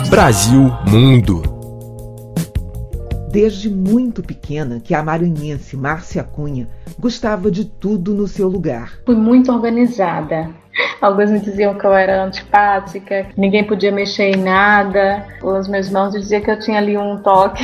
Brasil Mundo. Desde muito pequena que a maranhense Márcia Cunha gostava de tudo no seu lugar. Fui muito organizada. Alguns me diziam que eu era antipática, que ninguém podia mexer em nada. Os meus irmãos diziam que eu tinha ali um toque.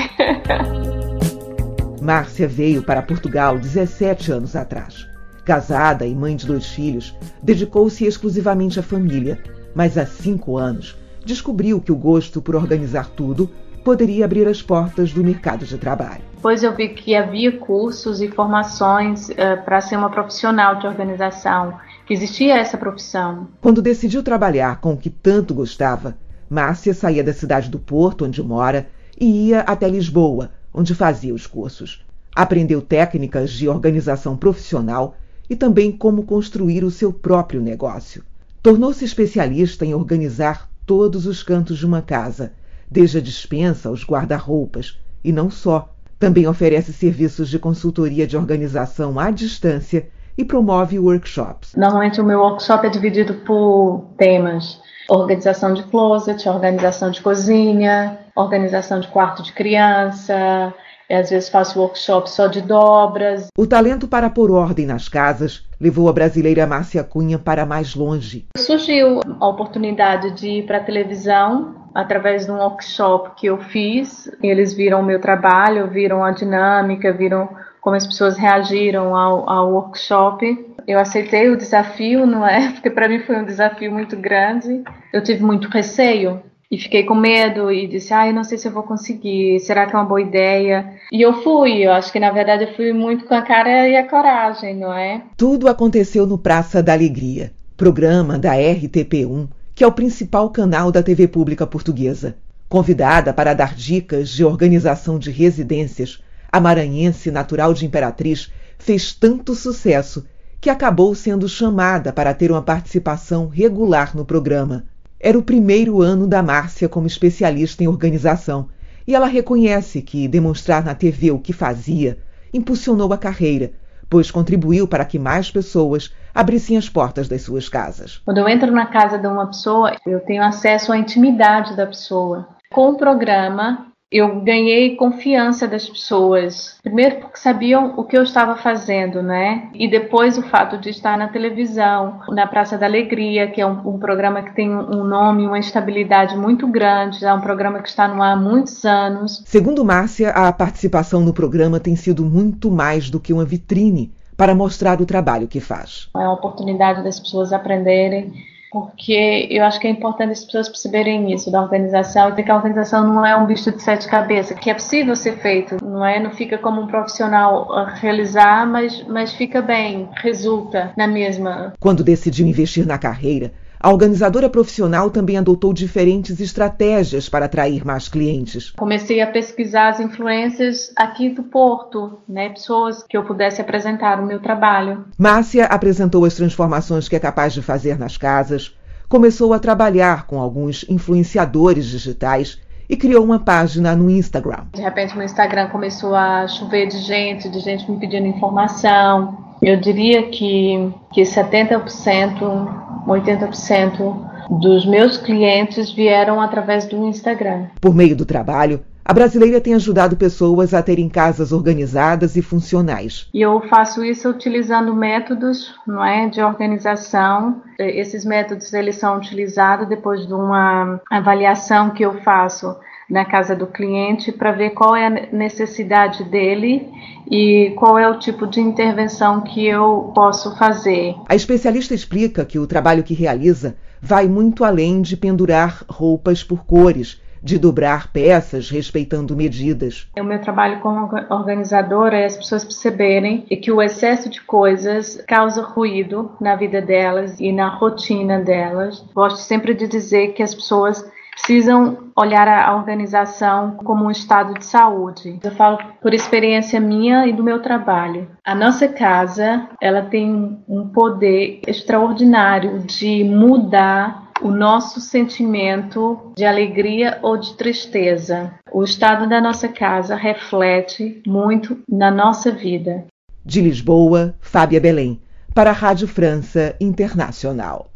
Márcia veio para Portugal 17 anos atrás. Casada e mãe de 2 filhos, dedicou-se exclusivamente à família, mas há 5 anos descobriu que o gosto por organizar tudo poderia abrir as portas do mercado de trabalho. Depois eu vi que havia cursos e formações para ser uma profissional de organização, que existia essa profissão. Quando decidiu trabalhar com o que tanto gostava, Márcia saía da cidade do Porto, onde mora, e ia até Lisboa, onde fazia os cursos. Aprendeu técnicas de organização profissional e também como construir o seu próprio negócio. Tornou-se especialista em organizar todos os cantos de uma casa, desde a despensa aos guarda-roupas, e não só. Também oferece serviços de consultoria de organização à distância e promove workshops. Normalmente o meu workshop é dividido por temas: organização de closet, organização de cozinha, organização de quarto de criança. Às vezes faço workshop só de dobras. O talento para pôr ordem nas casas levou a brasileira Márcia Cunha para mais longe. Surgiu a oportunidade de ir para a televisão através de um workshop que eu fiz. Eles viram o meu trabalho, viram a dinâmica, viram como as pessoas reagiram ao workshop. Eu aceitei o desafio, não é? Porque para mim foi um desafio muito grande. Eu tive muito receio. E fiquei com medo e disse, eu não sei se eu vou conseguir, será que é uma boa ideia? E eu acho que na verdade eu fui muito com a cara e a coragem, não é? Tudo aconteceu no Praça da Alegria, programa da RTP1, que é o principal canal da TV pública portuguesa. Convidada para dar dicas de organização de residências, a maranhense natural de Imperatriz fez tanto sucesso que acabou sendo chamada para ter uma participação regular no programa. Era o primeiro ano da Márcia como especialista em organização e ela reconhece que demonstrar na TV o que fazia impulsionou a carreira, pois contribuiu para que mais pessoas abrissem as portas das suas casas. Quando eu entro na casa de uma pessoa, eu tenho acesso à intimidade da pessoa. Com o programa, eu ganhei confiança das pessoas. Primeiro porque sabiam o que eu estava fazendo, né? E depois o fato de estar na televisão, na Praça da Alegria, que é um programa que tem um nome, uma estabilidade muito grande. É um programa que está no ar há muitos anos. Segundo Márcia, a participação no programa tem sido muito mais do que uma vitrine para mostrar o trabalho que faz. É uma oportunidade das pessoas aprenderem, porque eu acho que é importante as pessoas perceberem isso da organização, e que a organização não é um bicho de 7 cabeças, que é possível ser feito, não é? Não fica como um profissional a realizar, mas fica bem, resulta na mesma. Quando decidiu investir na carreira, a organizadora profissional também adotou diferentes estratégias para atrair mais clientes. Comecei a pesquisar as influências aqui do Porto, né? Pessoas que eu pudesse apresentar o meu trabalho. Márcia apresentou as transformações que é capaz de fazer nas casas, começou a trabalhar com alguns influenciadores digitais e criou uma página no Instagram. De repente, meu Instagram começou a chover de gente me pedindo informação. Eu diria que 70%, 80% dos meus clientes vieram através do Instagram. Por meio do trabalho, a brasileira tem ajudado pessoas a terem casas organizadas e funcionais. E eu faço isso utilizando métodos, não é, de organização. Esses métodos eles são utilizados depois de uma avaliação que eu faço na casa do cliente para ver qual é a necessidade dele e qual é o tipo de intervenção que eu posso fazer. A especialista explica que o trabalho que realiza vai muito além de pendurar roupas por cores, de dobrar peças respeitando medidas. O meu trabalho como organizadora é as pessoas perceberem que o excesso de coisas causa ruído na vida delas e na rotina delas. Gosto sempre de dizer que as pessoas precisam olhar a organização como um estado de saúde. Eu falo por experiência minha e do meu trabalho. A nossa casa, ela tem um poder extraordinário de mudar o nosso sentimento de alegria ou de tristeza. O estado da nossa casa reflete muito na nossa vida. De Lisboa, Fábia Belém, para a Rádio França Internacional.